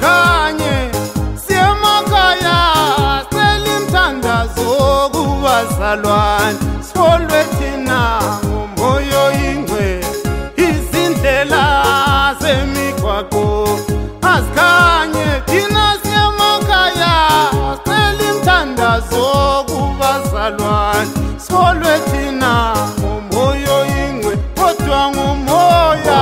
asikhanye siyemakhaya selimthandazo kubazalwane siholwe thina ngomoya oyingcwele izindlela zemigwaqo asikhanye thina siyemakhaya selimthandazo kubazalwane siholwe thina ngomoya oyingcwele kodwa ngomoya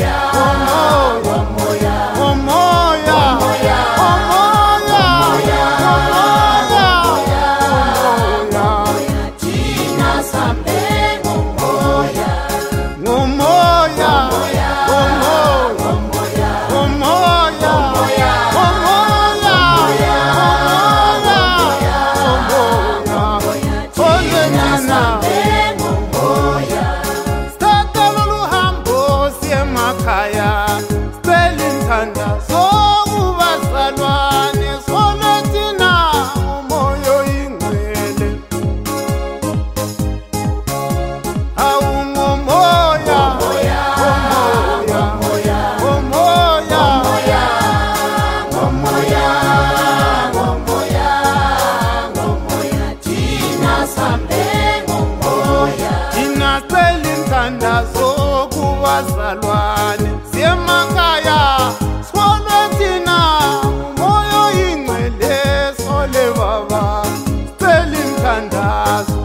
bazalwane siyemakhaya siholwe thina ngomoya oyingcwele sole baba selimthandazo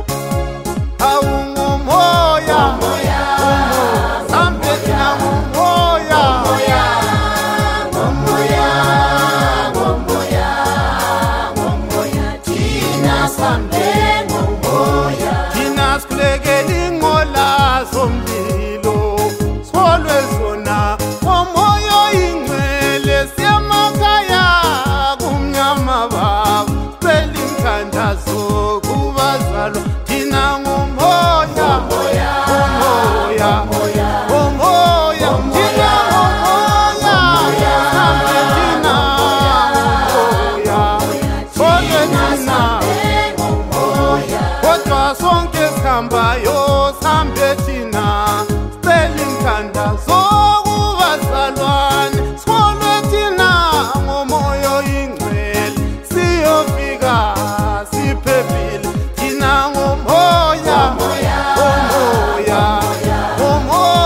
awungomoya sambe thina ngomoya thina sambe ngomoya thina sikhulekela inqola zomlilo siholwe zona ngomoya oyingcwele siyemakhaya kumnyama baba selimthandazo kubazalwa thina ngomoya sonke sihambayo sihambe thina selimthandazo kubazalwane siholwe thina ngomoya oyingcwele siyofika siphephile thina ngomoya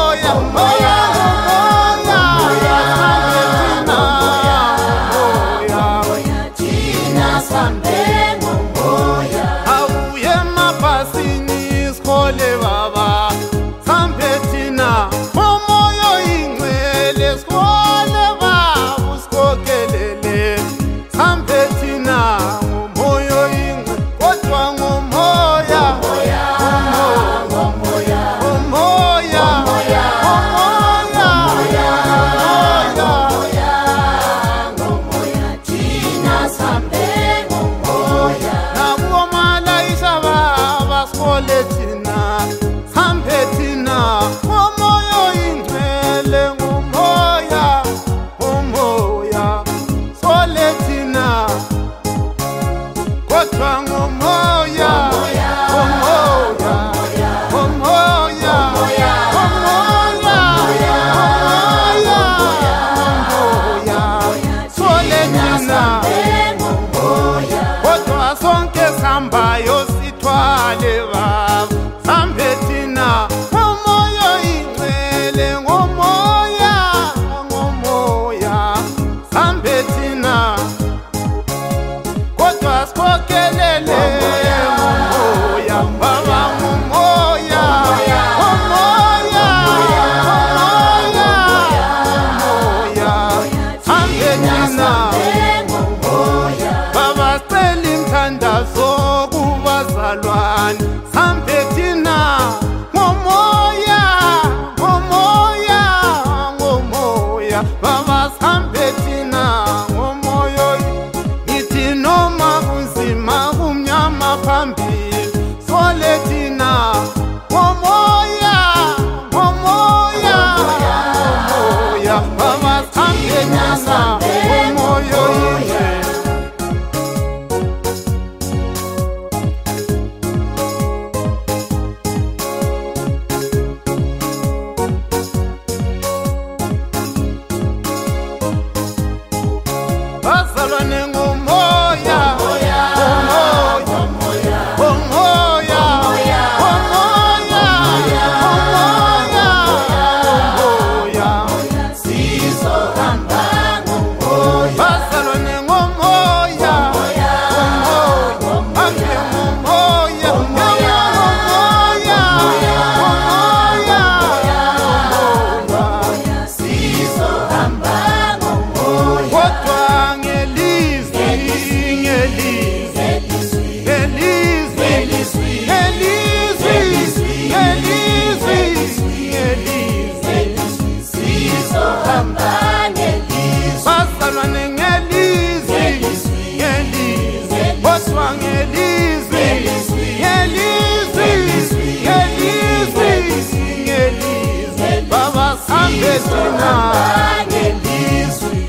sihambe thina ngelizwi.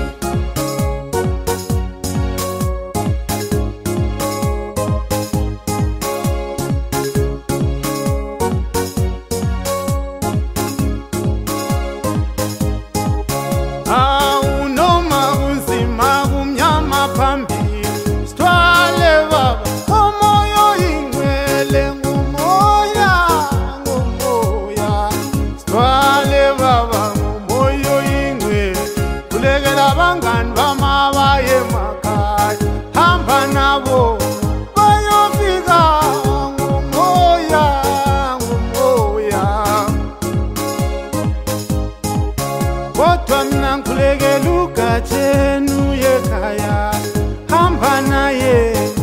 Noma kunzima kumnyama phambili sithwale baba umoya ingcwele ngumoya sithwale baba ngumoya ingcwele kulekela abangani bamabaye emakhaya hamba nabo bayofika ngumoya kodwa mina ngikhulekela ugatsheni uye ekhaya hamba naye